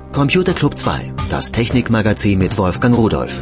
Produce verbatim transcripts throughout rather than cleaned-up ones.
Computer Club zwei, das Technikmagazin mit Wolfgang Rudolph.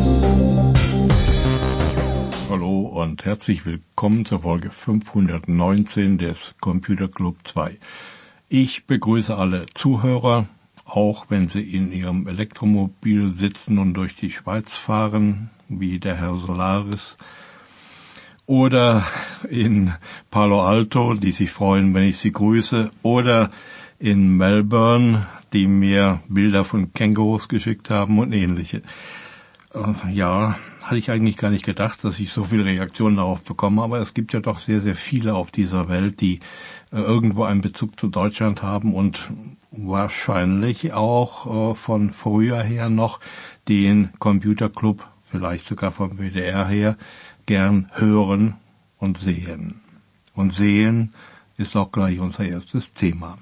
Hallo und herzlich willkommen zur Folge fünfhundertneunzehn des Computer Club zwei. Ich begrüße alle Zuhörer, auch wenn sie in ihrem Elektromobil sitzen und durch die Schweiz fahren, wie der Herr Solaris, oder in Palo Alto, die sich freuen, wenn ich sie grüße, oder in Melbourne, die mir Bilder von Kängurus geschickt haben und ähnliche. Äh, ja, hatte ich eigentlich gar nicht gedacht, dass ich so viele Reaktionen darauf bekomme, aber es gibt ja doch sehr, sehr viele auf dieser Welt, die äh, irgendwo einen Bezug zu Deutschland haben und wahrscheinlich auch äh, von früher her noch den Computer Club, vielleicht sogar vom W D R her, gern hören und sehen. Und sehen ist auch gleich unser erstes Thema.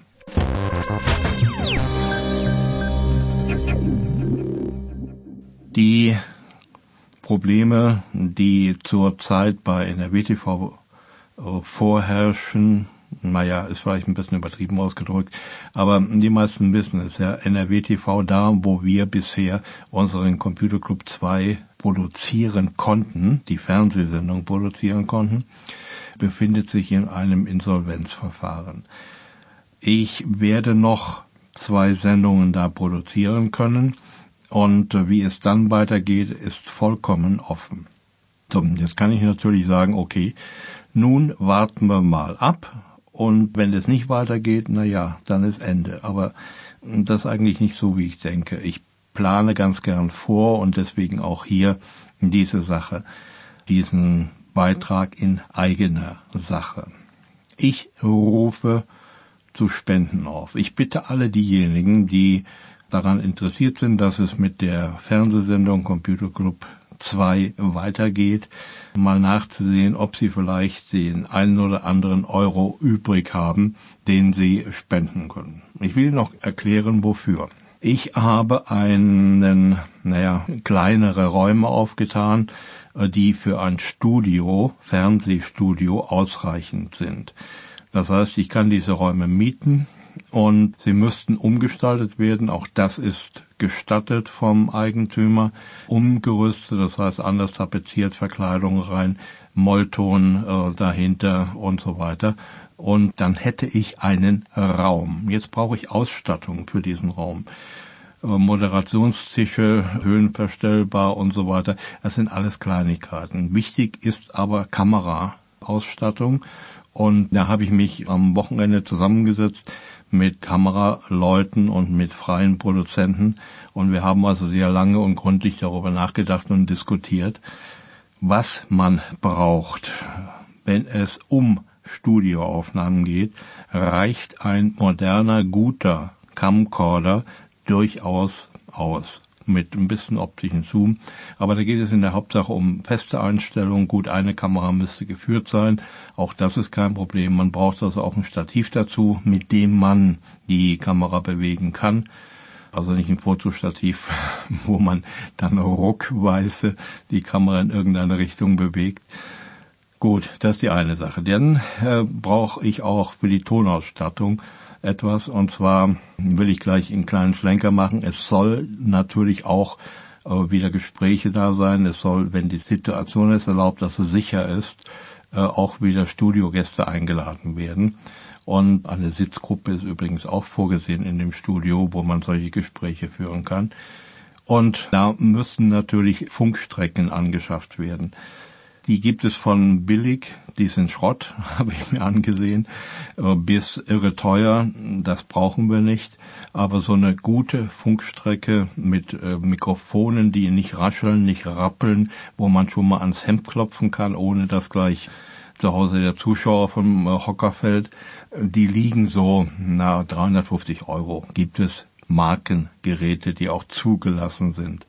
Die Probleme, die zurzeit bei N R W T V vorherrschen, naja, ist vielleicht ein bisschen übertrieben ausgedrückt, aber die meisten wissen es ja, N R W T V, da wo wir bisher unseren Computer Club zwei produzieren konnten, die Fernsehsendung produzieren konnten, befindet sich in einem Insolvenzverfahren. Ich werde noch zwei Sendungen da produzieren können und wie es dann weitergeht, ist vollkommen offen. So, jetzt kann ich natürlich sagen, okay, nun warten wir mal ab und wenn es nicht weitergeht, na ja, dann ist Ende. Aber das ist eigentlich nicht so, wie ich denke. Ich plane ganz gern vor und deswegen auch hier diese Sache, diesen Beitrag in eigener Sache. Ich rufe zu Spenden auf. Ich bitte alle diejenigen, die daran interessiert sind, dass es mit der Fernsehsendung Computer Club zwei weitergeht, mal nachzusehen, ob sie vielleicht den einen oder anderen Euro übrig haben, den sie spenden können. Ich will noch erklären, wofür. Ich habe einen, naja, kleinere Räume aufgetan, die für ein Studio, Fernsehstudio ausreichend sind. Das heißt, ich kann diese Räume mieten und sie müssten umgestaltet werden. Auch das ist gestattet vom Eigentümer. Umgerüstet, das heißt anders tapeziert, Verkleidung rein, Mollton äh, dahinter und so weiter. Und dann hätte ich einen Raum. Jetzt brauche ich Ausstattung für diesen Raum. Äh, Moderationstische, höhenverstellbar und so weiter. Das sind alles Kleinigkeiten. Wichtig ist aber Kameraausstattung. Und da habe ich mich am Wochenende zusammengesetzt mit Kameraleuten und mit freien Produzenten. Und wir haben also sehr lange und gründlich darüber nachgedacht und diskutiert, was man braucht. Wenn es um Studioaufnahmen geht, reicht ein moderner, guter Camcorder durchaus aus. Mit ein bisschen optischen Zoom. Aber da geht es in der Hauptsache um feste Einstellungen. Gut, eine Kamera müsste geführt sein. Auch das ist kein Problem. Man braucht also auch ein Stativ dazu, mit dem man die Kamera bewegen kann. Also nicht ein Fotostativ, wo man dann ruckweise die Kamera in irgendeine Richtung bewegt. Gut, das ist die eine Sache. Dann äh, brauche ich auch für die Tonausstattung etwas, und zwar will ich gleich einen kleinen Schlenker machen. Es soll natürlich auch äh, wieder Gespräche da sein. Es soll, wenn die Situation es erlaubt, dass es sicher ist, äh, auch wieder Studiogäste eingeladen werden. Und eine Sitzgruppe ist übrigens auch vorgesehen in dem Studio, wo man solche Gespräche führen kann. Und da müssen natürlich Funkstrecken angeschafft werden. Die gibt es von billig, die sind Schrott, habe ich mir angesehen, bis irre teuer, das brauchen wir nicht. Aber so eine gute Funkstrecke mit äh, Mikrofonen, die nicht rascheln, nicht rappeln, wo man schon mal ans Hemd klopfen kann, ohne dass gleich zu Hause der Zuschauer vom äh, Hocker fällt, die liegen so, na, dreihundertfünfzig Euro. Gibt es Markengeräte, die auch zugelassen sind.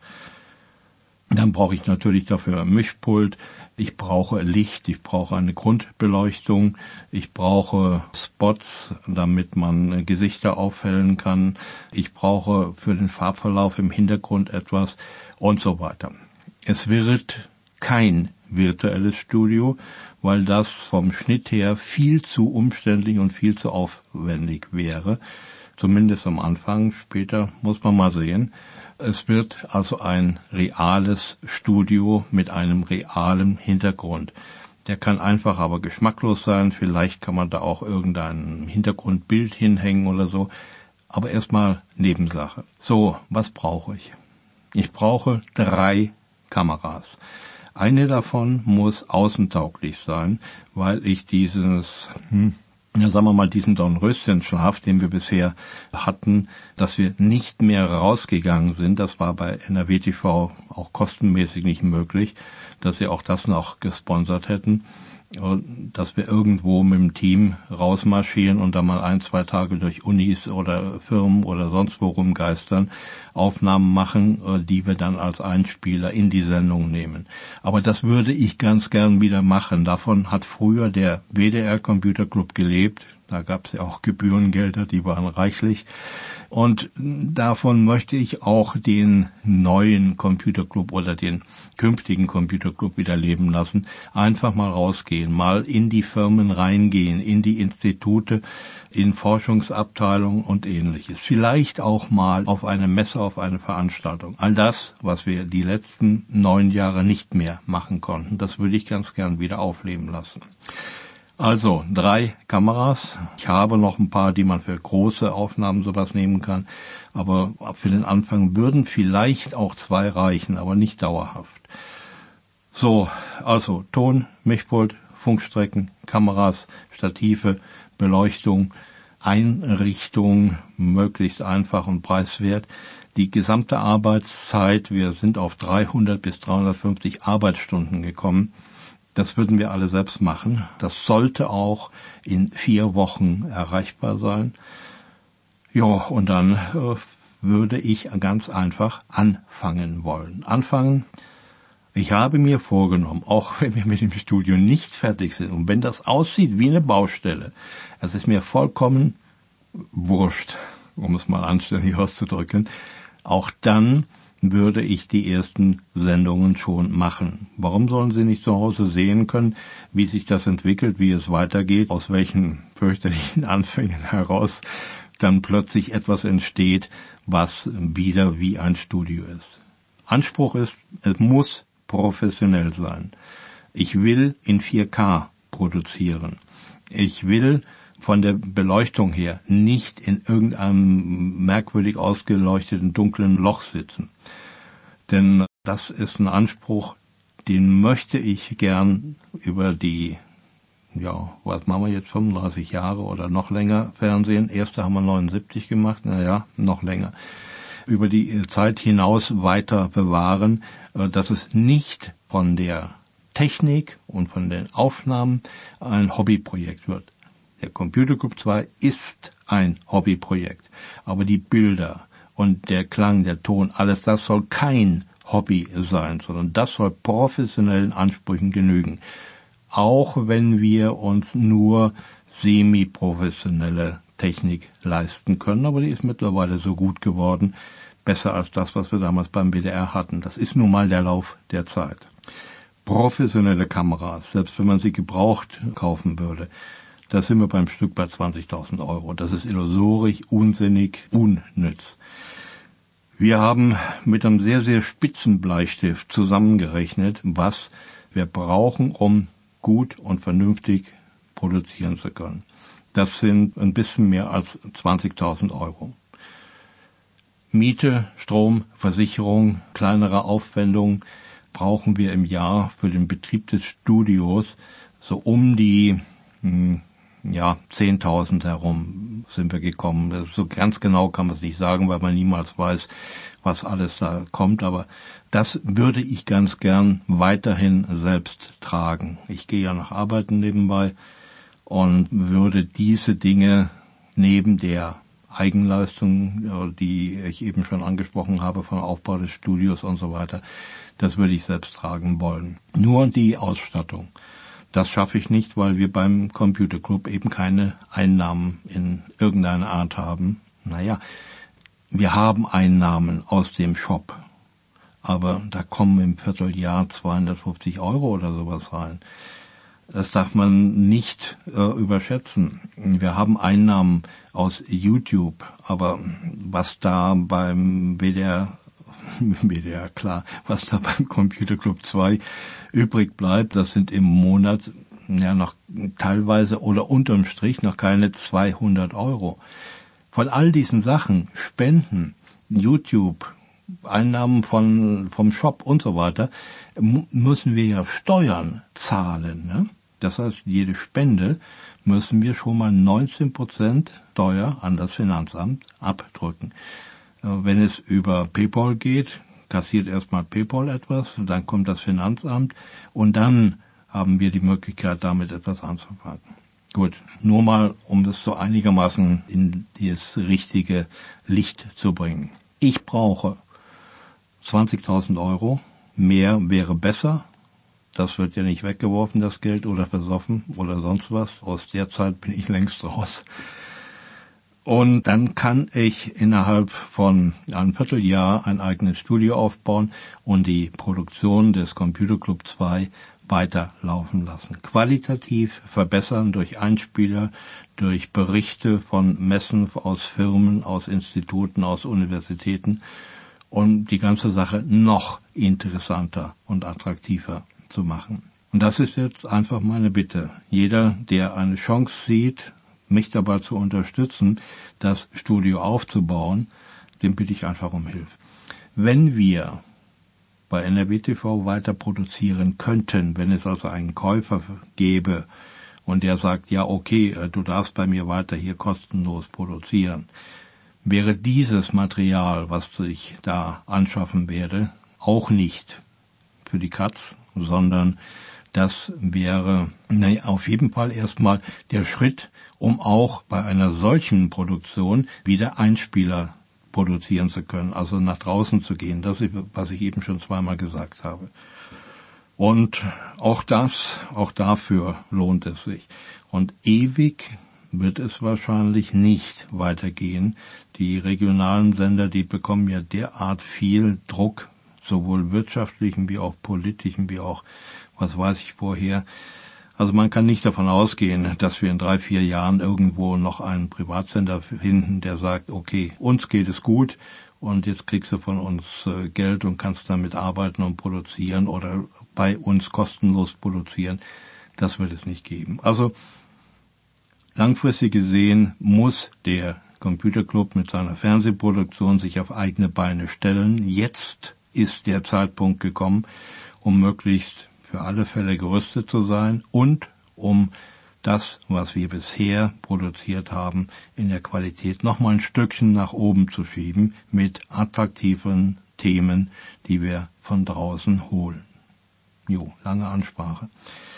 Dann brauche ich natürlich dafür ein Mischpult. Ich brauche Licht, ich brauche eine Grundbeleuchtung, ich brauche Spots, damit man Gesichter auffällen kann. Ich brauche für den Farbverlauf im Hintergrund etwas und so weiter. Es wird kein virtuelles Studio, weil das vom Schnitt her viel zu umständlich und viel zu aufwendig wäre. Zumindest am Anfang. Später muss man mal sehen. Es wird also ein reales Studio mit einem realen Hintergrund. Der kann einfach aber geschmacklos sein. Vielleicht kann man da auch irgendein Hintergrundbild hinhängen oder so. Aber erstmal Nebensache. So, was brauche ich? Ich brauche drei Kameras. Eine davon muss außentauglich sein, weil ich dieses, hm, ja, sagen wir mal, diesen Dornröschenschlaf, den wir bisher hatten, dass wir nicht mehr rausgegangen sind, das war bei N R W T V auch kostenmäßig nicht möglich, dass sie auch das noch gesponsert hätten, dass wir irgendwo mit dem Team rausmarschieren und dann mal ein, zwei Tage durch Unis oder Firmen oder sonst wo rumgeistern, Aufnahmen machen, die wir dann als Einspieler in die Sendung nehmen. Aber das würde ich ganz gern wieder machen. Davon hat früher der W D R Computer Club gelebt. Da gab es ja auch Gebührengelder, die waren reichlich. Und davon möchte ich auch den neuen Computerclub oder den künftigen Computerclub wieder leben lassen. Einfach mal rausgehen, mal in die Firmen reingehen, in die Institute, in Forschungsabteilungen und Ähnliches. Vielleicht auch mal auf eine Messe, auf eine Veranstaltung. All das, was wir die letzten neun Jahre nicht mehr machen konnten, das würde ich ganz gern wieder aufleben lassen. Also, drei Kameras. Ich habe noch ein paar, die man für große Aufnahmen sowas nehmen kann. Aber für den Anfang würden vielleicht auch zwei reichen, aber nicht dauerhaft. So, also Ton, Mischpult, Funkstrecken, Kameras, Stative, Beleuchtung, Einrichtung, möglichst einfach und preiswert. Die gesamte Arbeitszeit, wir sind auf dreihundert bis dreihundertfünfzig Arbeitsstunden gekommen. Das würden wir alle selbst machen. Das sollte auch in vier Wochen erreichbar sein. Ja, und dann äh, würde ich ganz einfach anfangen wollen. Anfangen. Ich habe mir vorgenommen, auch wenn wir mit dem Studio nicht fertig sind und wenn das aussieht wie eine Baustelle, es ist mir vollkommen wurscht, um es mal anständig auszudrücken, auch dann würde ich die ersten Sendungen schon machen. Warum sollen Sie nicht zu Hause sehen können, wie sich das entwickelt, wie es weitergeht, aus welchen fürchterlichen Anfängen heraus dann plötzlich etwas entsteht, was wieder wie ein Studio ist. Anspruch ist, es muss professionell sein. Ich will in vier K produzieren. Ich will von der Beleuchtung her nicht in irgendeinem merkwürdig ausgeleuchteten dunklen Loch sitzen. Denn das ist ein Anspruch, den möchte ich gern über die, ja, was machen wir jetzt, fünfunddreißig Jahre oder noch länger Fernsehen. Erste haben wir neunundsiebzig gemacht, naja, noch länger. Über die Zeit hinaus weiter bewahren, dass es nicht von der Technik und von den Aufnahmen ein Hobbyprojekt wird. Der Computer Club zwei ist ein Hobbyprojekt, aber die Bilder und der Klang, der Ton, alles das soll kein Hobby sein, sondern das soll professionellen Ansprüchen genügen. Auch wenn wir uns nur semi-professionelle Technik leisten können, aber die ist mittlerweile so gut geworden, besser als das, was wir damals beim W D R hatten. Das ist nun mal der Lauf der Zeit. Professionelle Kameras, selbst wenn man sie gebraucht kaufen würde, da sind wir beim Stück bei zwanzigtausend Euro. Das ist illusorisch, unsinnig, unnütz. Wir haben mit einem sehr, sehr spitzen Bleistift zusammengerechnet, was wir brauchen, um gut und vernünftig produzieren zu können. Das sind ein bisschen mehr als zwanzigtausend Euro. Miete, Strom, Versicherung, kleinere Aufwendungen brauchen wir im Jahr für den Betrieb des Studios so um die hm, ja, zehntausend herum sind wir gekommen. So ganz genau kann man es nicht sagen, weil man niemals weiß, was alles da kommt. Aber das würde ich ganz gern weiterhin selbst tragen. Ich gehe ja noch arbeiten nebenbei und würde diese Dinge neben der Eigenleistung, die ich eben schon angesprochen habe, vom Aufbau des Studios und so weiter, das würde ich selbst tragen wollen. Nur die Ausstattung. Das schaffe ich nicht, weil wir beim Computer Club eben keine Einnahmen in irgendeiner Art haben. Naja, wir haben Einnahmen aus dem Shop, aber da kommen im Vierteljahr zweihundertfünfzig Euro oder sowas rein. Das darf man nicht äh, überschätzen. Wir haben Einnahmen aus YouTube, aber was da beim W D R, W D R klar, was da beim Computer Club zwei übrig bleibt, das sind im Monat ja noch teilweise oder unterm Strich noch keine zweihundert Euro. Von all diesen Sachen, Spenden, YouTube, Einnahmen von vom Shop und so weiter, müssen wir ja Steuern zahlen, ne? Das heißt, jede Spende müssen wir schon mal neunzehn Prozent Steuer an das Finanzamt abdrücken. Wenn es über PayPal geht, kassiert erstmal PayPal etwas, dann kommt das Finanzamt und dann haben wir die Möglichkeit, damit etwas anzufangen. Gut, nur mal, um das so einigermaßen in das richtige Licht zu bringen. Ich brauche zwanzigtausend Euro, mehr wäre besser. Das wird ja nicht weggeworfen, das Geld, oder versoffen oder sonst was. Aus der Zeit bin ich längst raus. Und dann kann ich innerhalb von einem Vierteljahr ein eigenes Studio aufbauen und die Produktion des Computer Club zwei weiterlaufen lassen. Qualitativ verbessern durch Einspieler, durch Berichte von Messen aus Firmen, aus Instituten, aus Universitäten und die ganze Sache noch interessanter und attraktiver zu machen. Und das ist jetzt einfach meine Bitte. Jeder, der eine Chance sieht, mich dabei zu unterstützen, das Studio aufzubauen, dem bitte ich einfach um Hilfe. Wenn wir bei N R W T V weiter produzieren könnten, wenn es also einen Käufer gäbe und der sagt, ja okay, du darfst bei mir weiter hier kostenlos produzieren, wäre dieses Material, was ich da anschaffen werde, auch nicht für die Katz, sondern das wäre ne, auf jeden Fall erstmal der Schritt, um auch bei einer solchen Produktion wieder Einspieler produzieren zu können, also nach draußen zu gehen. Das ist, was ich eben schon zweimal gesagt habe. Und auch das, auch dafür lohnt es sich. Und ewig wird es wahrscheinlich nicht weitergehen. Die regionalen Sender, die bekommen ja derart viel Druck, sowohl wirtschaftlichen wie auch politischen, wie auch, was weiß ich vorher. Also man kann nicht davon ausgehen, dass wir in drei, vier Jahren irgendwo noch einen Privatsender finden, der sagt, okay, uns geht es gut und jetzt kriegst du von uns Geld und kannst damit arbeiten und produzieren oder bei uns kostenlos produzieren. Das wird es nicht geben. Also langfristig gesehen muss der Computer Club mit seiner Fernsehproduktion sich auf eigene Beine stellen. Jetzt ist der Zeitpunkt gekommen, um möglichst für alle Fälle gerüstet zu sein und um das, was wir bisher produziert haben, in der Qualität noch mal ein Stückchen nach oben zu schieben mit attraktiven Themen, die wir von draußen holen. Jo, lange Ansprache.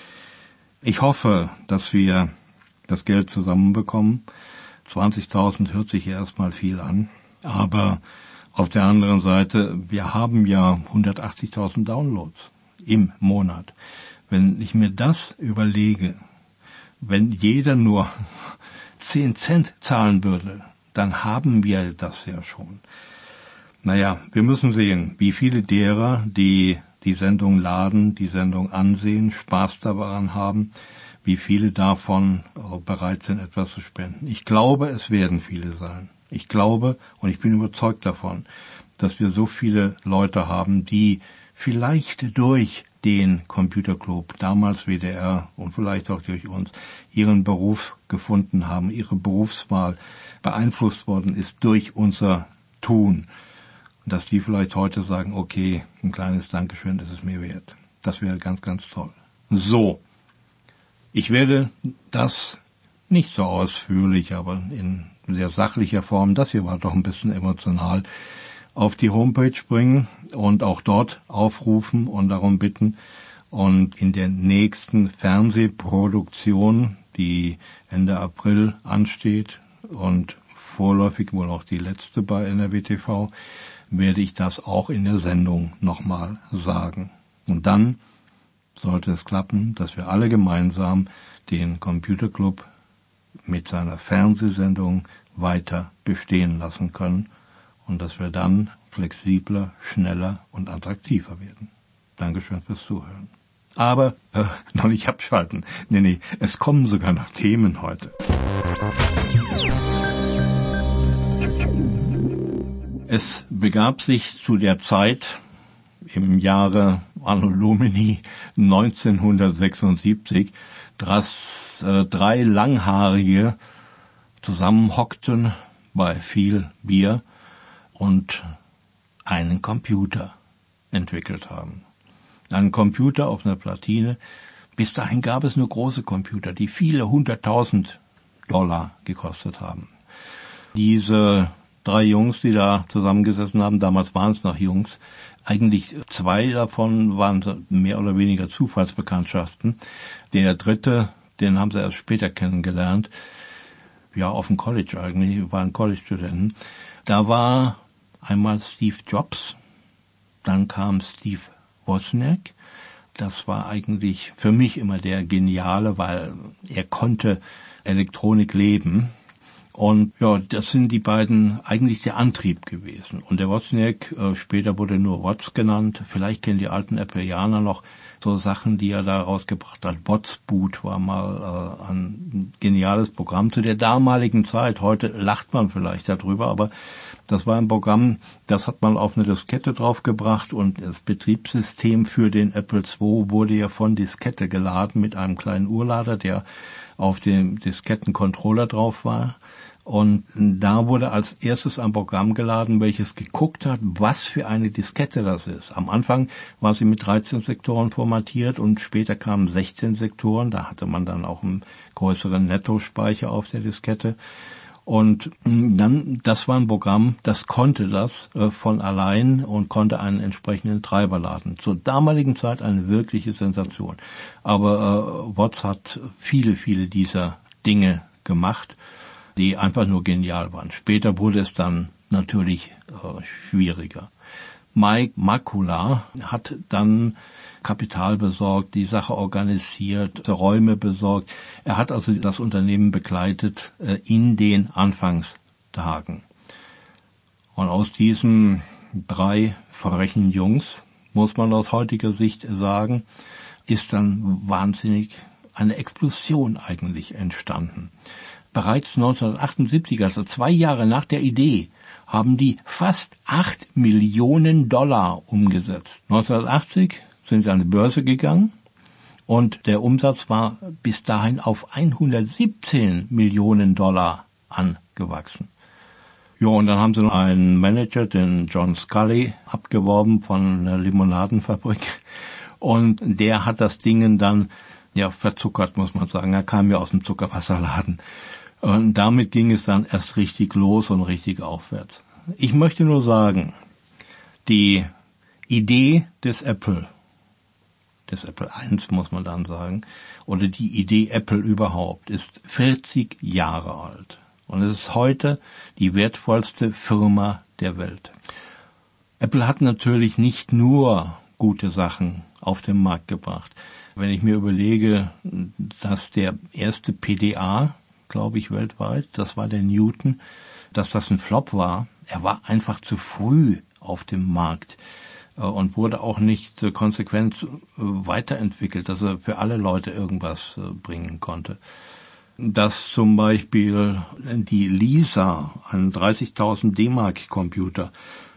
Ich hoffe, dass wir das Geld zusammenbekommen. zwanzigtausend hört sich ja erstmal viel an, aber auf der anderen Seite, wir haben ja hundertachtzigtausend Downloads im Monat. Wenn ich mir das überlege, wenn jeder nur zehn Cent zahlen würde, dann haben wir das ja schon. Naja, wir müssen sehen, wie viele derer, die die Sendung laden, die Sendung ansehen, Spaß daran haben, wie viele davon bereit sind, etwas zu spenden. Ich glaube, es werden viele sein. Ich glaube und ich bin überzeugt davon, dass wir so viele Leute haben, die vielleicht durch den Computer Club, damals W D R und vielleicht auch durch uns, ihren Beruf gefunden haben, ihre Berufswahl beeinflusst worden ist durch unser Tun. Und dass die vielleicht heute sagen, okay, ein kleines Dankeschön, das ist mir wert. Das wäre ganz, ganz toll. So, ich werde das nicht so ausführlich, aber in sehr sachlicher Form, das hier war doch ein bisschen emotional, auf die Homepage bringen und auch dort aufrufen und darum bitten. Und in der nächsten Fernsehproduktion, die Ende April ansteht und vorläufig wohl auch die letzte bei N R W T V, werde ich das auch in der Sendung nochmal sagen. Und dann sollte es klappen, dass wir alle gemeinsam den Computer Club mit seiner Fernsehsendung weiter bestehen lassen können und dass wir dann flexibler, schneller und attraktiver werden. Dankeschön fürs Zuhören. Aber äh, noch nicht abschalten. Nee, nee, es kommen sogar noch Themen heute. Es begab sich zu der Zeit im Jahre Anno Domini neunzehnhundertsechsundsiebzig, dass äh, drei Langhaarige zusammenhockten bei viel Bier und einen Computer entwickelt haben. Einen Computer auf einer Platine. Bis dahin gab es nur große Computer, die viele hunderttausend Dollar gekostet haben. Diese drei Jungs, die da zusammengesessen haben, damals waren es noch Jungs, eigentlich zwei davon waren mehr oder weniger Zufallsbekanntschaften. Der dritte, den haben sie erst später kennengelernt, ja, auf dem College eigentlich, waren College-Studenten. Da war einmal Steve Jobs, dann kam Steve Wozniak. Das war eigentlich für mich immer der Geniale, weil er konnte Elektronik leben. Und ja, das sind die beiden eigentlich der Antrieb gewesen. Und der Wozniak, äh, später wurde nur Woz genannt. Vielleicht kennen die alten Appleianer noch so Sachen, die er da rausgebracht hat. Wozboot war mal äh, ein geniales Programm zu der damaligen Zeit. Heute lacht man vielleicht darüber, aber das war ein Programm, das hat man auf eine Diskette draufgebracht und das Betriebssystem für den Apple zwei wurde ja von Diskette geladen mit einem kleinen Urlader, der auf dem Diskettencontroller drauf war. Und da wurde als erstes ein Programm geladen, welches geguckt hat, was für eine Diskette das ist. Am Anfang war sie mit dreizehn Sektoren formatiert und später kamen sechzehn Sektoren. Da hatte man dann auch einen größeren Nettospeicher auf der Diskette. Und dann, das war ein Programm, das konnte das äh, von allein und konnte einen entsprechenden Treiber laden. Zur damaligen Zeit eine wirkliche Sensation. Aber äh, Woz hat viele, viele dieser Dinge gemacht, die einfach nur genial waren. Später wurde es dann natürlich äh, schwieriger. Mike Makula hat dann Kapital besorgt, die Sache organisiert, Räume besorgt. Er hat also das Unternehmen begleitet äh, in den Anfangstagen. Und aus diesen drei frechen Jungs, muss man aus heutiger Sicht sagen, ist dann wahnsinnig eine Explosion eigentlich entstanden. Bereits neunzehnhundertachtundsiebzig, also zwei Jahre nach der Idee, haben die fast acht Millionen Dollar umgesetzt. neunzehnhundertachtzig sind sie an die Börse gegangen und der Umsatz war bis dahin auf hundertsiebzehn Millionen Dollar angewachsen. Ja, und dann haben sie noch einen Manager, den John Scully, abgeworben von einer Limonadenfabrik und der hat das Ding dann ja verzuckert, muss man sagen. Er kam ja aus dem Zuckerwasserladen. Und damit ging es dann erst richtig los und richtig aufwärts. Ich möchte nur sagen, die Idee des Apple, des Apple eins muss man dann sagen, oder die Idee Apple überhaupt, ist vierzig Jahre alt. Und es ist heute die wertvollste Firma der Welt. Apple hat natürlich nicht nur gute Sachen auf den Markt gebracht. Wenn ich mir überlege, dass der erste P D A, glaube ich, weltweit, das war der Newton, dass das ein Flop war. Er war einfach zu früh auf dem Markt und wurde auch nicht konsequent weiterentwickelt, dass er für alle Leute irgendwas bringen konnte. Dass zum Beispiel die Lisa, ein dreißigtausend D-Mark Computer,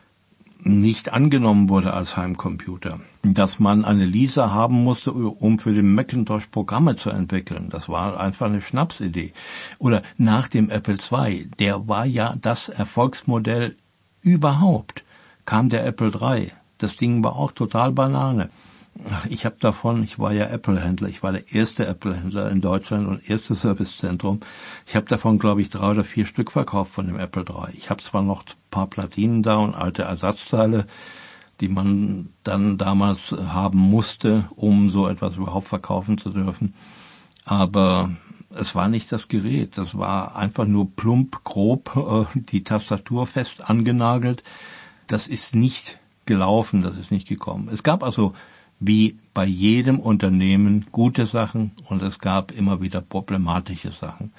nicht angenommen wurde als Heimcomputer. Dass man eine Lisa haben musste, um für den Macintosh Programme zu entwickeln. Das war einfach eine Schnapsidee. Oder nach dem Apple zwei, der war ja das Erfolgsmodell überhaupt, kam der Apple drei. Das Ding war auch total Banane. Ich habe davon, ich war ja Apple-Händler, ich war der erste Apple-Händler in Deutschland und erste Servicezentrum. Ich habe davon, glaube ich, drei oder vier Stück verkauft von dem Apple drei. Ich habe zwar noch ein paar Platinen da und alte Ersatzteile, die man dann damals haben musste, um so etwas überhaupt verkaufen zu dürfen. Aber es war nicht das Gerät, das war einfach nur plump, grob, äh, die Tastatur fest angenagelt. Das ist nicht gelaufen, das ist nicht gekommen. Es gab also wie bei jedem Unternehmen gute Sachen und es gab immer wieder problematische Sachen.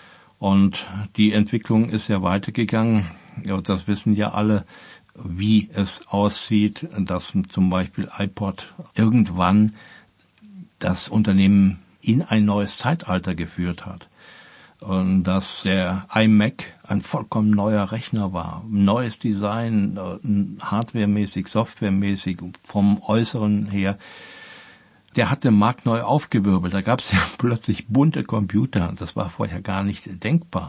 Und die Entwicklung ist ja weitergegangen. Ja, das wissen ja alle, wie es aussieht, dass zum Beispiel iPod irgendwann das Unternehmen in ein neues Zeitalter geführt hat. Und dass der iMac ein vollkommen neuer Rechner war. Neues Design, hardwaremäßig, softwaremäßig, vom Äußeren her. Der hat den Markt neu aufgewirbelt. Da gab es ja plötzlich bunte Computer. Das war vorher gar nicht denkbar.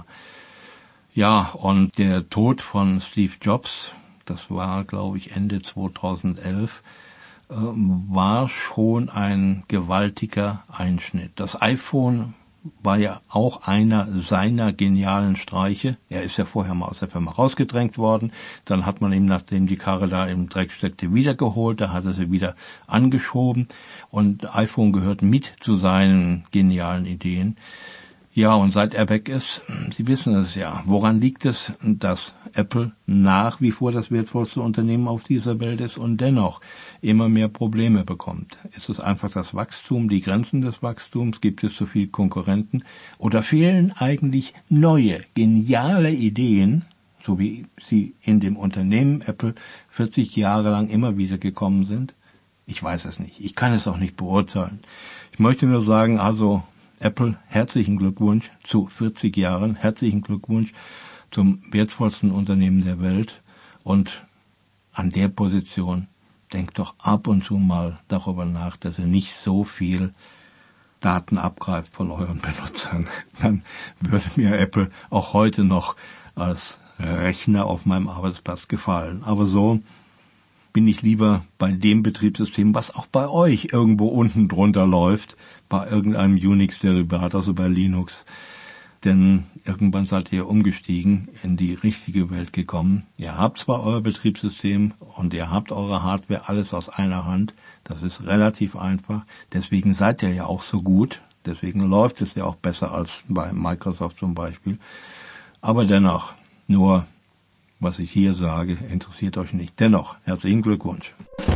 Ja, und der Tod von Steve Jobs, das war, glaube ich, Ende zweitausendelf, äh, war schon ein gewaltiger Einschnitt. Das iPhone war ja auch einer seiner genialen Streiche. Er ist ja vorher mal aus der Firma rausgedrängt worden. Dann hat man ihn, nachdem die Karre da im Dreck steckte, wiedergeholt. Da hat er sie wieder angeschoben. Und iPhone gehört mit zu seinen genialen Ideen. Ja, und seit er weg ist, Sie wissen es ja, woran liegt es, dass Apple nach wie vor das wertvollste Unternehmen auf dieser Welt ist und dennoch immer mehr Probleme bekommt? Ist es einfach das Wachstum, die Grenzen des Wachstums? Gibt es zu viele Konkurrenten? Oder fehlen eigentlich neue, geniale Ideen, so wie sie in dem Unternehmen Apple vierzig Jahre lang immer wieder gekommen sind? Ich weiß es nicht. Ich kann es auch nicht beurteilen. Ich möchte nur sagen, also Apple, herzlichen Glückwunsch zu vierzig Jahren, herzlichen Glückwunsch zum wertvollsten Unternehmen der Welt. Und an der Position denkt doch ab und zu mal darüber nach, dass ihr nicht so viel Daten abgreift von euren Benutzern. Dann würde mir Apple auch heute noch als Rechner auf meinem Arbeitsplatz gefallen. Aber so bin ich lieber bei dem Betriebssystem, was auch bei euch irgendwo unten drunter läuft, bei irgendeinem Unix-Derivat, also bei Linux. Denn irgendwann seid ihr umgestiegen, in die richtige Welt gekommen. Ihr habt zwar euer Betriebssystem und ihr habt eure Hardware, alles aus einer Hand. Das ist relativ einfach. Deswegen seid ihr ja auch so gut. Deswegen läuft es ja auch besser als bei Microsoft zum Beispiel. Aber dennoch, nur was ich hier sage, interessiert euch nicht. Dennoch, herzlichen Glückwunsch.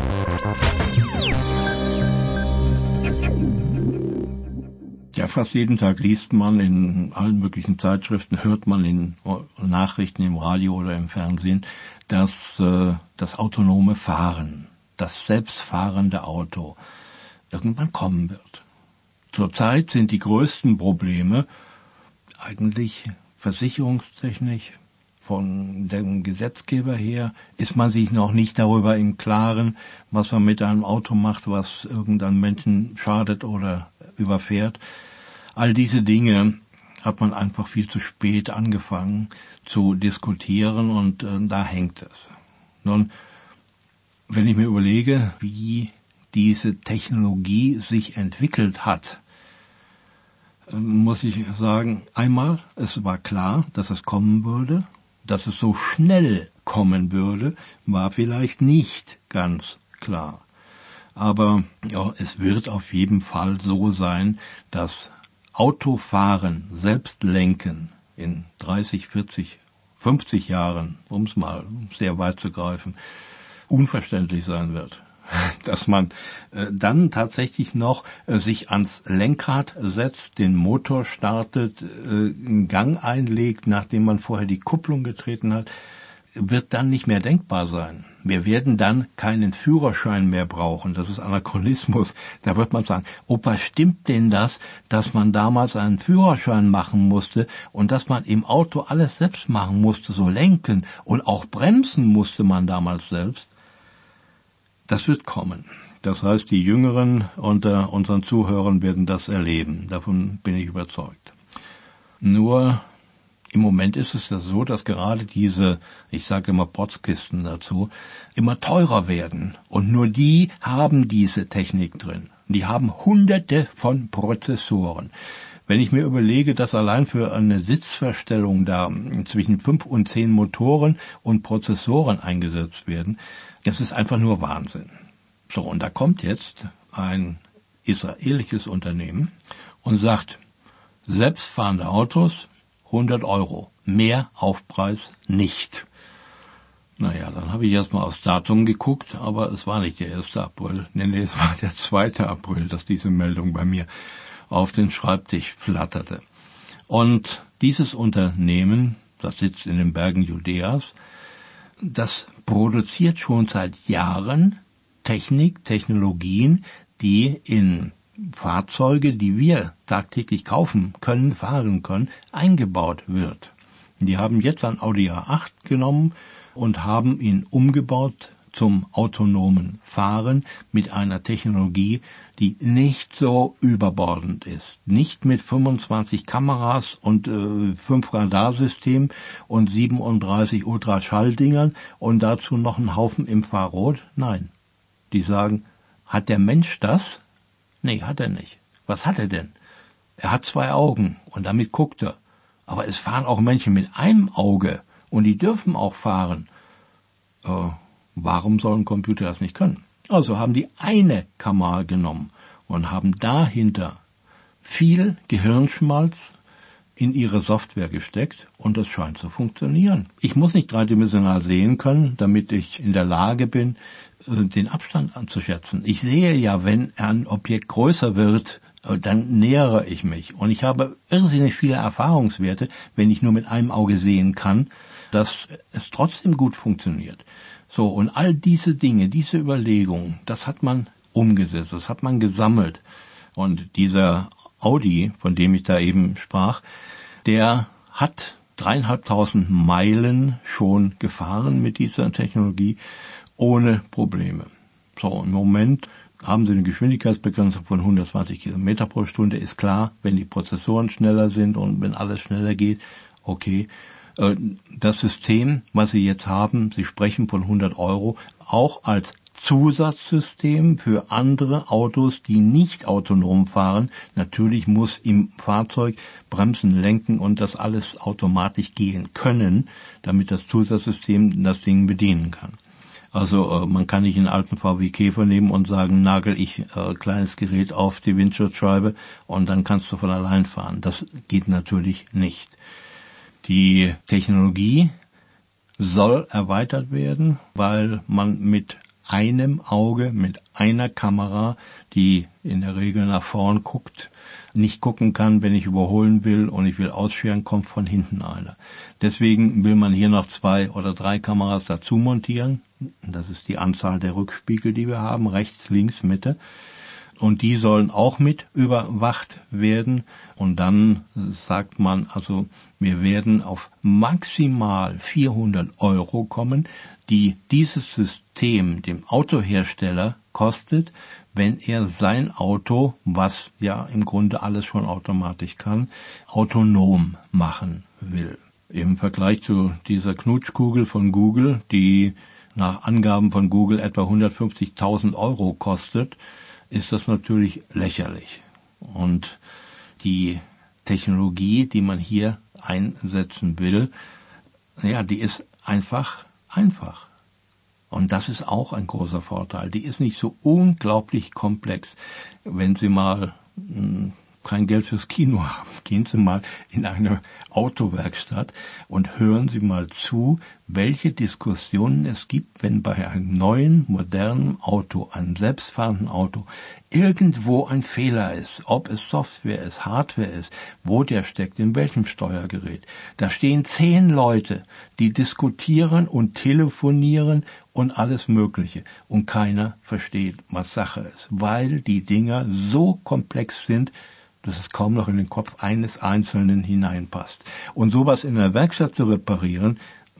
Ja, fast jeden Tag liest man in allen möglichen Zeitschriften, hört man in Nachrichten im Radio oder im Fernsehen, dass äh, das autonome Fahren, das selbstfahrende Auto irgendwann kommen wird. Zurzeit sind die größten Probleme eigentlich versicherungstechnisch. Von dem Gesetzgeber her ist man sich noch nicht darüber im Klaren, was man mit einem Auto macht, was irgendeinem Menschen schadet oder überfährt. All diese Dinge hat man einfach viel zu spät angefangen zu diskutieren und äh, da hängt es. Nun, wenn ich mir überlege, wie diese Technologie sich entwickelt hat, äh, muss ich sagen, einmal, es war klar, dass es kommen würde. Dass es so schnell kommen würde, war vielleicht nicht ganz klar. Aber ja, es wird auf jeden Fall so sein, dass Autofahren, Selbstlenken in dreißig, vierzig, fünfzig Jahren, um es mal sehr weit zu greifen, unverständlich sein wird. Dass man äh, dann tatsächlich noch äh, sich ans Lenkrad setzt, den Motor startet, äh, einen Gang einlegt, nachdem man vorher die Kupplung getreten hat, wird dann nicht mehr denkbar sein. Wir werden dann keinen Führerschein mehr brauchen. Das ist Anachronismus. Da wird man sagen, Opa, stimmt denn das, dass man damals einen Führerschein machen musste und dass man im Auto alles selbst machen musste, so lenken und auch bremsen musste man damals selbst? Das wird kommen. Das heißt, die Jüngeren unter unseren Zuhörern werden das erleben. Davon bin ich überzeugt. Nur im Moment ist es ja so, dass gerade diese, ich sage immer Protzkisten dazu, immer teurer werden. Und nur die haben diese Technik drin. Die haben hunderte von Prozessoren. Wenn ich mir überlege, dass allein für eine Sitzverstellung da zwischen fünf und zehn Motoren und Prozessoren eingesetzt werden, das ist einfach nur Wahnsinn. So, und da kommt jetzt ein israelisches Unternehmen und sagt, selbstfahrende Autos, hundert Euro, mehr Aufpreis nicht. Naja, dann habe ich erstmal aufs Datum geguckt, aber es war nicht der erste April, nee, nee, es war der zweite April, dass diese Meldung bei mir auf den Schreibtisch flatterte. Und dieses Unternehmen, das sitzt in den Bergen Judäas, das produziert schon seit Jahren Technik, Technologien, die in Fahrzeuge, die wir tagtäglich kaufen können, fahren können, eingebaut wird. Die haben jetzt ein Audi A acht genommen und haben ihn umgebaut zum autonomen Fahren mit einer Technologie, die nicht so überbordend ist. Nicht mit fünfundzwanzig Kameras und äh, fünf Radarsystemen und siebenunddreißig Ultraschalldingern und dazu noch einen Haufen Infrarot. Nein. Die sagen, hat der Mensch das? Nee, hat er nicht. Was hat er denn? Er hat zwei Augen und damit guckt er. Aber es fahren auch Menschen mit einem Auge und die dürfen auch fahren. Äh, warum soll ein Computer das nicht können? Also haben die eine Kamera genommen und haben dahinter viel Gehirnschmalz in ihre Software gesteckt und das scheint zu funktionieren. Ich muss nicht dreidimensional sehen können, damit ich in der Lage bin, den Abstand anzuschätzen. Ich sehe ja, wenn ein Objekt größer wird, dann nähere ich mich. Und ich habe irrsinnig viele Erfahrungswerte, wenn ich nur mit einem Auge sehen kann, dass es trotzdem gut funktioniert. So, und all diese Dinge, diese Überlegungen, das hat man umgesetzt, das hat man gesammelt. Und dieser Audi, von dem ich da eben sprach, der hat dreieinhalbtausend Meilen schon gefahren mit dieser Technologie ohne Probleme. So, im Moment haben sie eine Geschwindigkeitsbegrenzung von hundertzwanzig Kilometer pro Stunde. Ist klar, wenn die Prozessoren schneller sind und wenn alles schneller geht, okay. Das System, was Sie jetzt haben, Sie sprechen von hundert Euro, auch als Zusatzsystem für andere Autos, die nicht autonom fahren. Natürlich muss im Fahrzeug Bremsen, Lenken und das alles automatisch gehen können, damit das Zusatzsystem das Ding bedienen kann. Also man kann nicht einen alten V W Käfer nehmen und sagen, nagel ich äh, kleines Gerät auf die Windschutzscheibe und dann kannst du von allein fahren. Das geht natürlich nicht. Die Technologie soll erweitert werden, weil man mit einem Auge, mit einer Kamera, die in der Regel nach vorn guckt, nicht gucken kann, wenn ich überholen will und ich will ausscheren, kommt von hinten einer. Deswegen will man hier noch zwei oder drei Kameras dazu montieren. Das ist die Anzahl der Rückspiegel, die wir haben, rechts, links, Mitte. Und die sollen auch mit überwacht werden. Und dann sagt man, also wir werden auf maximal vierhundert Euro kommen, die dieses System dem Autohersteller kostet, wenn er sein Auto, was ja im Grunde alles schon automatisch kann, autonom machen will. Im Vergleich zu dieser Knutschkugel von Google, die nach Angaben von Google etwa hundertfünfzigtausend Euro kostet, ist das natürlich lächerlich. Und die Technologie, die man hier einsetzen will, ja, die ist einfach einfach. Und das ist auch ein großer Vorteil. Die ist nicht so unglaublich komplex. Wenn Sie mal mh, kein Geld fürs Kino haben, gehen Sie mal in eine Autowerkstatt und hören Sie mal zu, welche Diskussionen es gibt, wenn bei einem neuen, modernen Auto, einem selbstfahrenden Auto, irgendwo ein Fehler ist, ob es Software ist, Hardware ist, wo der steckt, in welchem Steuergerät. Da stehen zehn Leute, die diskutieren und telefonieren und alles Mögliche. Und keiner versteht, was Sache ist, weil die Dinger so komplex sind, dass es kaum noch in den Kopf eines Einzelnen hineinpasst. Und sowas in der Werkstatt zu reparieren,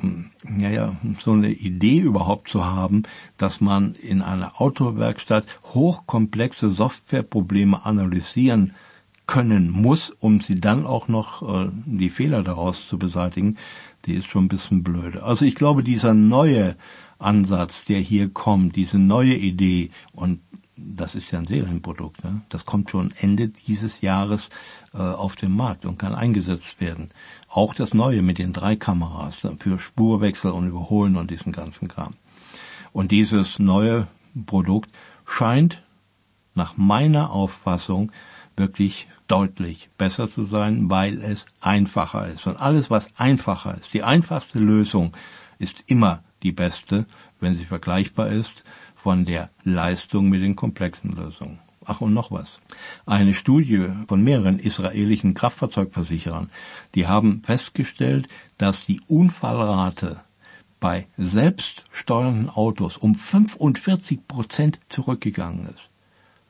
naja, so eine Idee überhaupt zu haben, dass man in einer Autowerkstatt hochkomplexe Softwareprobleme analysieren können muss, um sie dann auch noch äh, die Fehler daraus zu beseitigen, die ist schon ein bisschen blöde. Also ich glaube, dieser neue Ansatz, der hier kommt, diese neue Idee, und das ist ja ein Serienprodukt, ne? Das kommt schon Ende dieses Jahres äh, auf den Markt und kann eingesetzt werden. Auch das Neue mit den drei Kameras für Spurwechsel und Überholen und diesen ganzen Kram. Und dieses neue Produkt scheint nach meiner Auffassung wirklich deutlich besser zu sein, weil es einfacher ist. Und alles, was einfacher ist, die einfachste Lösung ist immer die beste, wenn sie vergleichbar ist von der Leistung mit den komplexen Lösungen. Ach, und noch was. Eine Studie von mehreren israelischen Kraftfahrzeugversicherern, die haben festgestellt, dass die Unfallrate bei selbststeuernden Autos um fünfundvierzig Prozent zurückgegangen ist.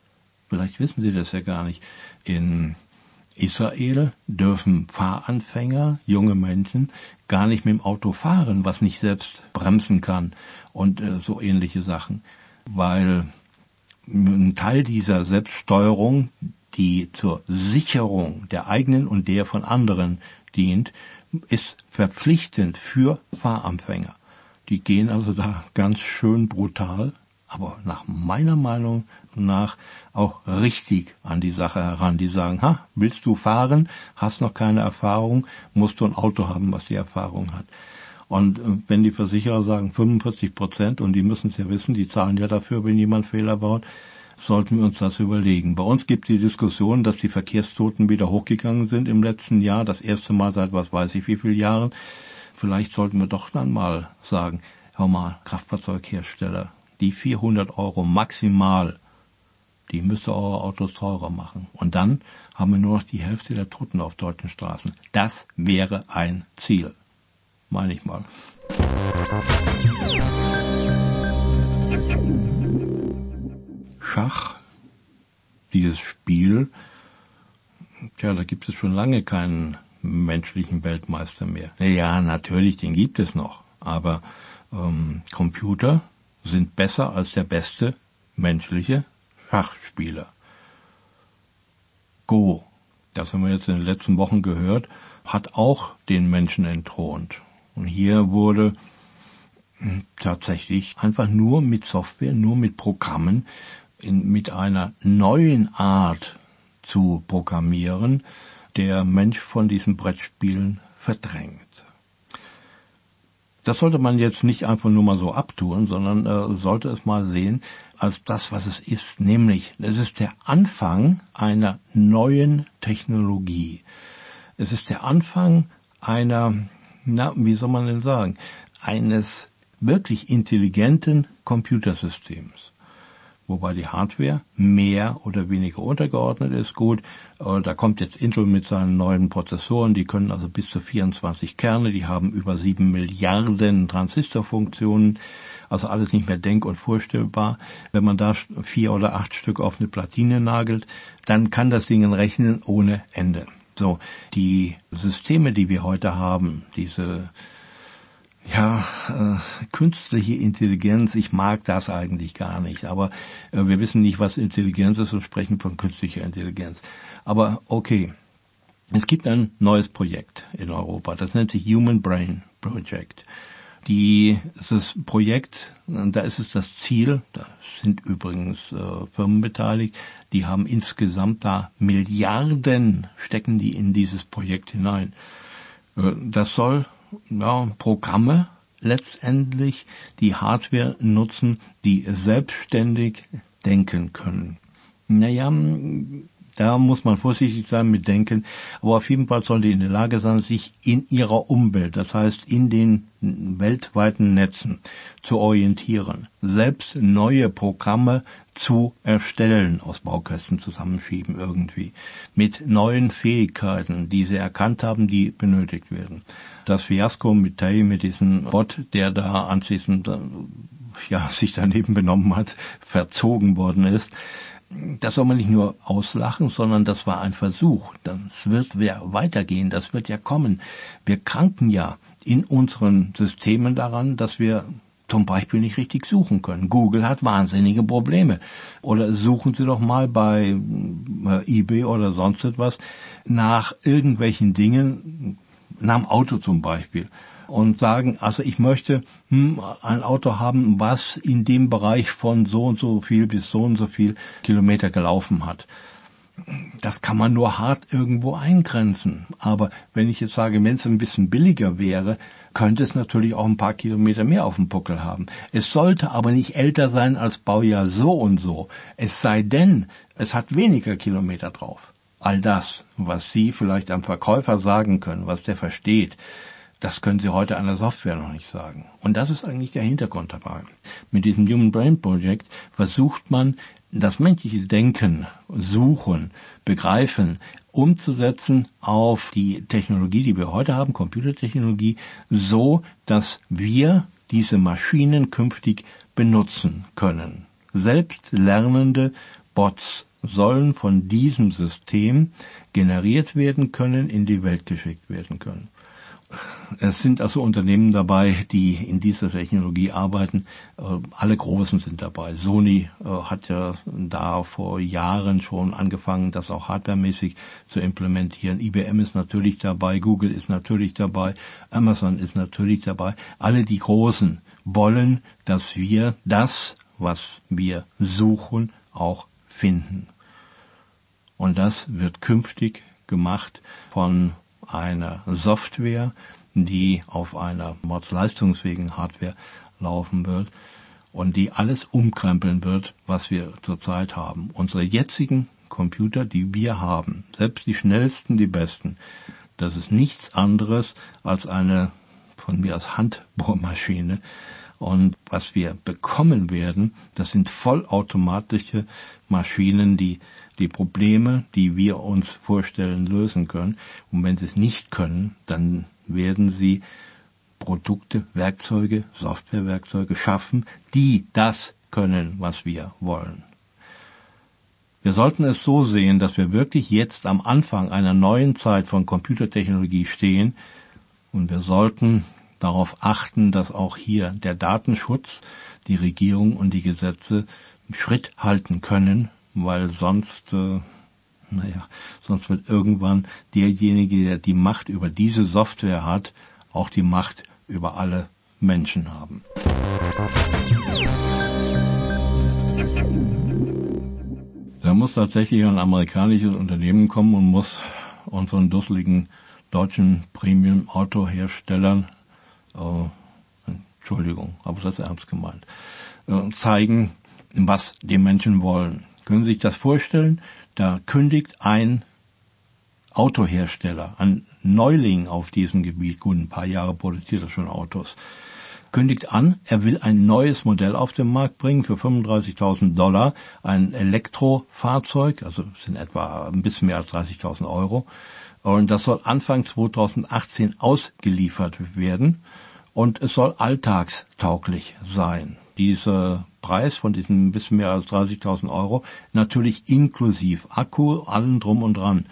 vielleicht wissen Sie das ja gar nicht, in Israel dürfen Fahranfänger, junge Menschen, gar nicht mit dem Auto fahren, was nicht selbst bremsen kann und äh, so ähnliche Sachen, weil ein Teil dieser Selbststeuerung, die zur Sicherung der eigenen und der von anderen dient, ist verpflichtend für Fahranfänger. Die gehen also da ganz schön brutal, aber nach meiner Meinung nach auch richtig an die Sache heran. Die sagen, ha, willst du fahren, hast noch keine Erfahrung, musst du ein Auto haben, was die Erfahrung hat. Und wenn die Versicherer sagen fünfundvierzig Prozent, und die müssen es ja wissen, die zahlen ja dafür, wenn jemand Fehler baut, sollten wir uns das überlegen. Bei uns gibt es die Diskussion, dass die Verkehrstoten wieder hochgegangen sind im letzten Jahr, das erste Mal seit was weiß ich wie vielen Jahren. Vielleicht sollten wir doch dann mal sagen, hör mal, Kraftfahrzeughersteller, die vierhundert Euro maximal, die müsst ihr eure Autos teurer machen. Und dann haben wir nur noch die Hälfte der Toten auf deutschen Straßen. Das wäre ein Ziel. Meine ich mal. Schach, dieses Spiel, tja, da gibt es schon lange keinen menschlichen Weltmeister mehr. Ja, natürlich, den gibt es noch. Aber ähm, Computer sind besser als der beste menschliche Schachspieler. Go, das haben wir jetzt in den letzten Wochen gehört, hat auch den Menschen entthront. Und hier wurde tatsächlich einfach nur mit Software, nur mit Programmen, in, mit einer neuen Art zu programmieren, der Mensch von diesen Brettspielen verdrängt. Das sollte man jetzt nicht einfach nur mal so abtun, sondern äh, sollte es mal sehen als das, was es ist. Nämlich, es ist der Anfang einer neuen Technologie. Es ist der Anfang einer, na, wie soll man denn sagen, eines wirklich intelligenten Computersystems. Wobei die Hardware mehr oder weniger untergeordnet ist. Gut, da kommt jetzt Intel mit seinen neuen Prozessoren, die können also bis zu vierundzwanzig Kerne, die haben über sieben Milliarden Transistorfunktionen, also alles nicht mehr denk- und vorstellbar. Wenn man da vier oder acht Stück auf eine Platine nagelt, dann kann das Ding rechnen ohne Ende. So, die Systeme, die wir heute haben, diese Ja, äh, künstliche Intelligenz, ich mag das eigentlich gar nicht, aber äh, wir wissen nicht, was Intelligenz ist und sprechen von künstlicher Intelligenz. Aber okay, es gibt ein neues Projekt in Europa, das nennt sich Human Brain Project. Dieses Projekt, da ist es das Ziel, da sind übrigens äh, Firmen beteiligt, die haben insgesamt da Milliarden, stecken die in dieses Projekt hinein. Äh, das soll Ja, Programme letztendlich die Hardware nutzen, die selbstständig denken können. Naja, da muss man vorsichtig sein mit Denken, aber auf jeden Fall sollen die in der Lage sein, sich in ihrer Umwelt, das heißt in den weltweiten Netzen, zu orientieren, selbst neue Programme zu erstellen, aus Baukästen zusammenschieben irgendwie, mit neuen Fähigkeiten, die sie erkannt haben, die benötigt werden. Das Fiasko mit Tay, mit diesem Bot, der da anschließend ja, sich daneben benommen hat, verzogen worden ist, das soll man nicht nur auslachen, sondern das war ein Versuch. Das wird weitergehen, das wird ja kommen. Wir kranken ja in unseren Systemen daran, dass wir zum Beispiel nicht richtig suchen können. Google hat wahnsinnige Probleme. Oder suchen Sie doch mal bei eBay oder sonst etwas nach irgendwelchen Dingen, nach dem Auto zum Beispiel, und sagen, also ich möchte hm, ein Auto haben, was in dem Bereich von so und so viel bis so und so viel Kilometer gelaufen hat. Das kann man nur hart irgendwo eingrenzen. Aber wenn ich jetzt sage, wenn es ein bisschen billiger wäre, könnte es natürlich auch ein paar Kilometer mehr auf dem Buckel haben. Es sollte aber nicht älter sein als Baujahr so und so. Es sei denn, es hat weniger Kilometer drauf. All das, was Sie vielleicht am Verkäufer sagen können, was der versteht, das können Sie heute an der Software noch nicht sagen. Und das ist eigentlich der Hintergrund dabei. Mit diesem Human Brain Project versucht man, das menschliche Denken, Suchen, Begreifen, umzusetzen auf die Technologie, die wir heute haben, Computertechnologie, so, dass wir diese Maschinen künftig benutzen können. Selbstlernende Bots sollen von diesem System generiert werden können, in die Welt geschickt werden können. Es sind also Unternehmen dabei, die in dieser Technologie arbeiten. Alle Großen sind dabei. Sony hat ja da vor Jahren schon angefangen, das auch hardwaremäßig zu implementieren. I B M ist natürlich dabei, Google ist natürlich dabei, Amazon ist natürlich dabei. Alle die Großen wollen, dass wir das, was wir suchen, auch finden. Und das wird künftig gemacht von einer Software, die auf einer mordsleistungsfähigen Hardware laufen wird und die alles umkrempeln wird, was wir zurzeit haben. Unsere jetzigen Computer, die wir haben, selbst die schnellsten, die besten, das ist nichts anderes als eine von mir aus Handbohrmaschine. Und was wir bekommen werden, das sind vollautomatische Maschinen, die die Probleme, die wir uns vorstellen, lösen können. Und wenn sie es nicht können, dann werden sie Produkte, Werkzeuge, Softwarewerkzeuge schaffen, die das können, was wir wollen. Wir sollten es so sehen, dass wir wirklich jetzt am Anfang einer neuen Zeit von Computertechnologie stehen und wir sollten darauf achten, dass auch hier der Datenschutz, die Regierung und die Gesetze Schritt halten können, weil sonst, äh, naja, sonst wird irgendwann derjenige, der die Macht über diese Software hat, auch die Macht über alle Menschen haben. Da muss tatsächlich ein amerikanisches Unternehmen kommen und muss unseren dusseligen deutschen Premium-Autoherstellern Uh, Entschuldigung, aber das ist ernst gemeint, uh, zeigen, was die Menschen wollen. Können Sie sich das vorstellen? Da kündigt ein Autohersteller, ein Neuling auf diesem Gebiet, gut, ein paar Jahre produziert er schon Autos, kündigt an, er will ein neues Modell auf den Markt bringen für fünfunddreißigtausend Dollar, ein Elektrofahrzeug, also sind etwa ein bisschen mehr als dreißigtausend Euro, und das soll Anfang zweitausendachtzehn ausgeliefert werden und es soll alltagstauglich sein. Dieser Preis von diesem bisschen mehr als dreißigtausend Euro, natürlich inklusiv Akku, allem drum und dran.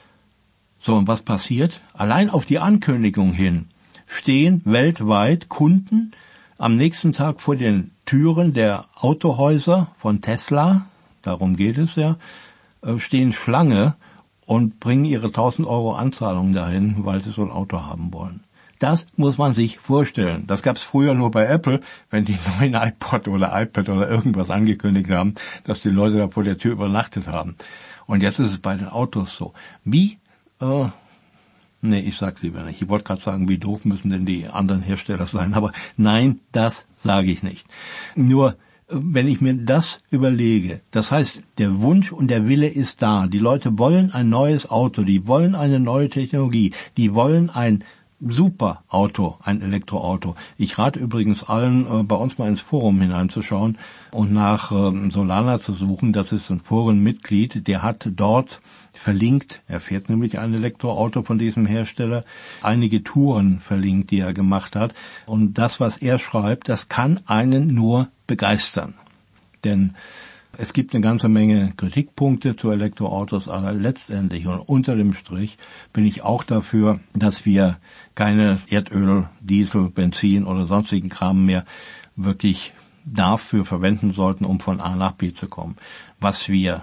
So, und was passiert? Allein auf die Ankündigung hin stehen weltweit Kunden am nächsten Tag vor den Türen der Autohäuser von Tesla, darum geht es ja, stehen Schlange und bringen ihre tausend Euro Anzahlung dahin, weil sie so ein Auto haben wollen. Das muss man sich vorstellen. Das gab es früher nur bei Apple, wenn die neuen iPod oder iPad oder irgendwas angekündigt haben, dass die Leute da vor der Tür übernachtet haben. Und jetzt ist es bei den Autos so. Wie, äh, nee, ich sag's lieber nicht. Ich wollte gerade sagen, wie doof müssen denn die anderen Hersteller sein, aber nein, das sage ich nicht. Nur, wenn ich mir das überlege, das heißt, der Wunsch und der Wille ist da. Die Leute wollen ein neues Auto, die wollen eine neue Technologie, die wollen ein super Auto, ein Elektroauto. Ich rate übrigens allen, äh, bei uns mal ins Forum hineinzuschauen und nach äh, Solana zu suchen. Das ist ein Forenmitglied, der hat dort verlinkt, er fährt nämlich ein Elektroauto von diesem Hersteller, einige Touren verlinkt, die er gemacht hat. Und das, was er schreibt, das kann einen nur begeistern. Denn es gibt eine ganze Menge Kritikpunkte zu Elektroautos, aber letztendlich und unter dem Strich bin ich auch dafür, dass wir keine Erdöl, Diesel, Benzin oder sonstigen Kram mehr wirklich dafür verwenden sollten, um von A nach B zu kommen. Was wir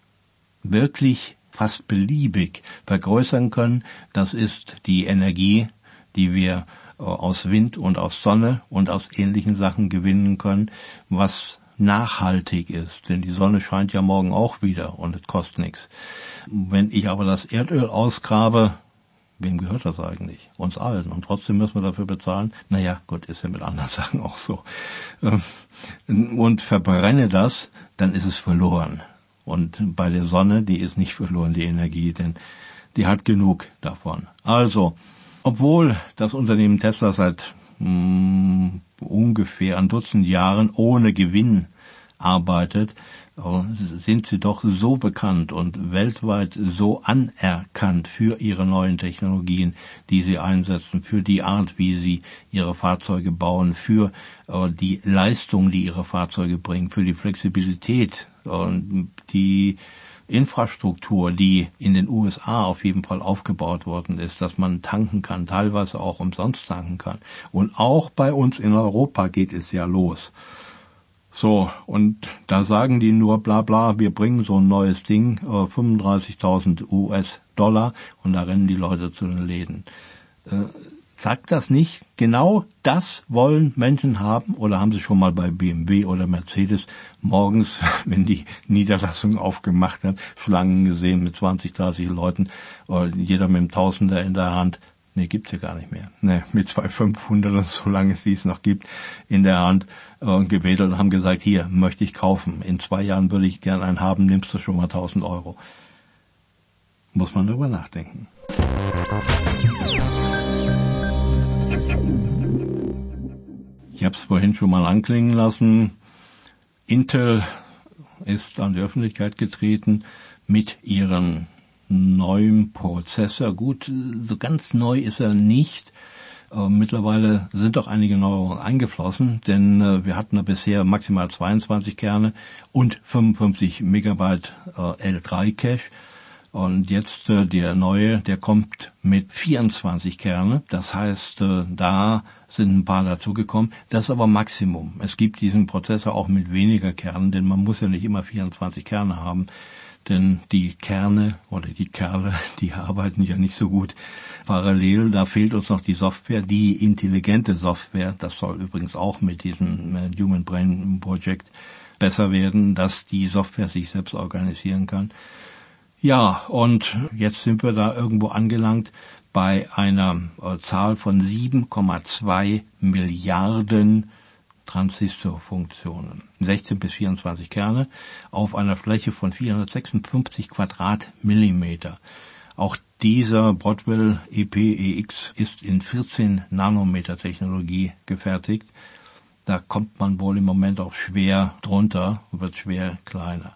wirklich fast beliebig vergrößern können, das ist die Energie, die wir aus Wind und aus Sonne und aus ähnlichen Sachen gewinnen können, was nachhaltig ist, denn die Sonne scheint ja morgen auch wieder und es kostet nichts. Wenn ich aber das Erdöl ausgrabe, wem gehört das eigentlich? Uns allen. Und trotzdem müssen wir dafür bezahlen. Naja, gut, ist ja mit anderen Sachen auch so. Und verbrenne das, dann ist es verloren. Und bei der Sonne, die ist nicht verloren, die Energie, denn die hat genug davon. Also, obwohl das Unternehmen Tesla seit mh, ungefähr ein Dutzend Jahren ohne Gewinn arbeitet, sind sie doch so bekannt und weltweit so anerkannt für ihre neuen Technologien, die sie einsetzen, für die Art, wie sie ihre Fahrzeuge bauen, für die Leistung, die ihre Fahrzeuge bringen, für die Flexibilität, die Infrastruktur, die in den U S A auf jeden Fall aufgebaut worden ist, dass man tanken kann, teilweise auch umsonst tanken kann. Und auch bei uns in Europa geht es ja los. So, und da sagen die nur bla bla, wir bringen so ein neues Ding, äh, fünfunddreißigtausend U S-Dollar, und da rennen die Leute zu den Läden. Äh, sagt das nicht, genau das wollen Menschen haben? Oder haben sie schon mal bei B M W oder Mercedes morgens, wenn die Niederlassung aufgemacht hat, Schlangen gesehen mit zwanzig, dreißig Leuten, äh, jeder mit einem Tausender in der Hand? Nee, gibt's ja gar nicht mehr. Nee, mit zwei fünfhundert, solange es dies noch gibt, in der Hand äh, gewedelt und haben gesagt, hier, möchte ich kaufen. In zwei Jahren würde ich gern einen haben, nimmst du schon mal tausend Euro. Muss man darüber nachdenken. Ich habe es vorhin schon mal anklingen lassen. Intel ist an die Öffentlichkeit getreten mit ihren neuen Prozessor. Gut, so ganz neu ist er nicht. Äh, mittlerweile sind doch einige Neuerungen eingeflossen, denn äh, wir hatten da bisher maximal zweiundzwanzig Kerne und fünfundfünfzig Megabyte äh, L drei Cache. Und jetzt äh, der neue, der kommt mit vierundzwanzig Kerne. Das heißt, äh, da sind ein paar dazugekommen. Das ist aber Maximum. Es gibt diesen Prozessor auch mit weniger Kernen, denn man muss ja nicht immer vierundzwanzig Kerne haben. Denn die Kerne oder die Kerle, die arbeiten ja nicht so gut parallel. Da fehlt uns noch die Software, die intelligente Software. Das soll übrigens auch mit diesem Human Brain Project besser werden, dass die Software sich selbst organisieren kann. Ja, und jetzt sind wir da irgendwo angelangt bei einer äh, Zahl von sieben Komma zwei Milliarden Transistorfunktionen. sechzehn bis vierundzwanzig Kerne auf einer Fläche von vierhundertsechsundfünfzig Quadratmillimeter. Auch dieser Broadwell E P E X ist in vierzehn Nanometer Technologie gefertigt. Da kommt man wohl im Moment auch schwer drunter, wird schwer kleiner.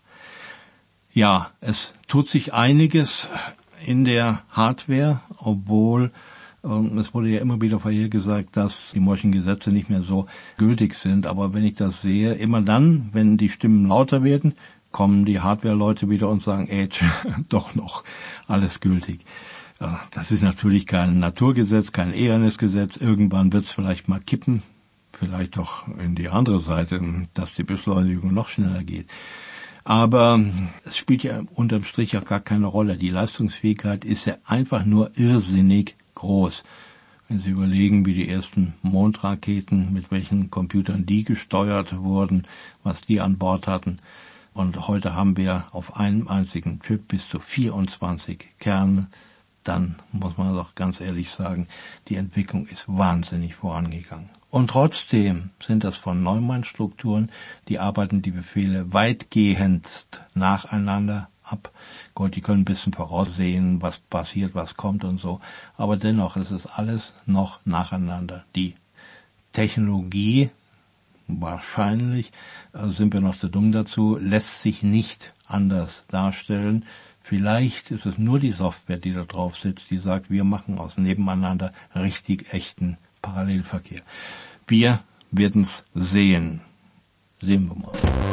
Ja, es tut sich einiges in der Hardware, obwohl ähm, es wurde ja immer wieder vorhergesagt, dass die Moore'schen Gesetze nicht mehr so gültig sind. Aber wenn ich das sehe, immer dann, wenn die Stimmen lauter werden, kommen die Hardware-Leute wieder und sagen, ey, doch noch alles gültig. Ja, das ist natürlich kein Naturgesetz, kein ehernes Gesetz. Irgendwann wird es vielleicht mal kippen, vielleicht auch in die andere Seite, dass die Beschleunigung noch schneller geht. Aber es spielt ja unterm Strich auch gar keine Rolle. Die Leistungsfähigkeit ist ja einfach nur irrsinnig groß. Wenn Sie überlegen, wie die ersten Mondraketen, mit welchen Computern die gesteuert wurden, was die an Bord hatten. Und heute haben wir auf einem einzigen Chip bis zu vierundzwanzig Kerne. Dann muss man doch ganz ehrlich sagen, die Entwicklung ist wahnsinnig vorangegangen. Und trotzdem sind das von Neumann-Strukturen, die arbeiten die Befehle weitgehend nacheinander ab. Gut, die können ein bisschen voraussehen, was passiert, was kommt und so. Aber dennoch ist es alles noch nacheinander. Die Technologie, wahrscheinlich äh, sind wir noch zu dumm dazu, lässt sich nicht anders darstellen. Vielleicht ist es nur die Software, die da drauf sitzt, die sagt, wir machen aus Nebeneinander richtig echten Parallelverkehr. Wir werden's sehen. Sehen wir mal.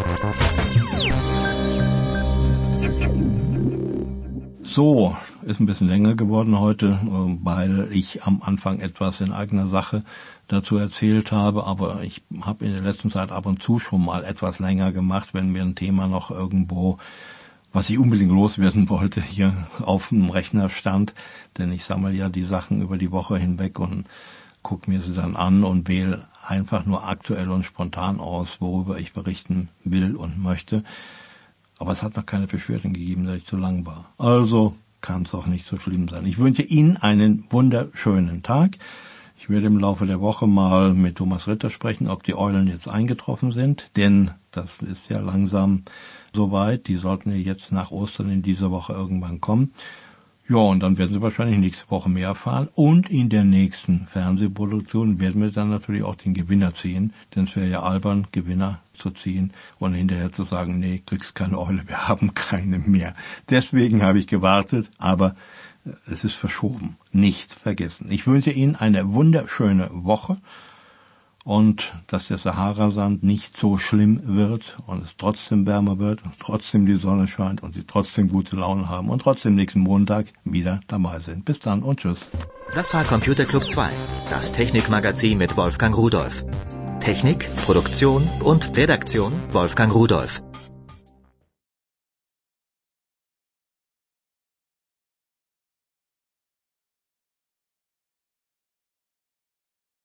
So, ist ein bisschen länger geworden heute, weil ich am Anfang etwas in eigener Sache dazu erzählt habe, aber ich habe in der letzten Zeit ab und zu schon mal etwas länger gemacht, wenn mir ein Thema noch irgendwo, was ich unbedingt loswerden wollte, hier auf dem Rechner stand, denn ich sammle ja die Sachen über die Woche hinweg und gucke mir sie dann an und wähle einfach nur aktuell und spontan aus, worüber ich berichten will und möchte. Aber es hat noch keine Beschwerden gegeben, dass ich zu lang war. Also kann es auch nicht so schlimm sein. Ich wünsche Ihnen einen wunderschönen Tag. Ich werde im Laufe der Woche mal mit Thomas Ritter sprechen, ob die Eulen jetzt eingetroffen sind, denn das ist ja langsam soweit. Die sollten ja jetzt nach Ostern in dieser Woche irgendwann kommen. Ja, und dann werden Sie wahrscheinlich nächste Woche mehr erfahren. Und in der nächsten Fernsehproduktion werden wir dann natürlich auch den Gewinner ziehen. Denn es wäre ja albern, Gewinner zu ziehen und hinterher zu sagen, nee, kriegst keine Eule, wir haben keine mehr. Deswegen habe ich gewartet, aber es ist verschoben. Nicht vergessen. Ich wünsche Ihnen eine wunderschöne Woche und dass der Sahara-Sand nicht so schlimm wird und es trotzdem wärmer wird und trotzdem die Sonne scheint und Sie trotzdem gute Laune haben und trotzdem nächsten Montag wieder dabei sind. Bis dann und tschüss. Das war Computer Club zwei, das Technikmagazin mit Wolfgang Rudolf. Technik, Produktion und Redaktion Wolfgang Rudolf.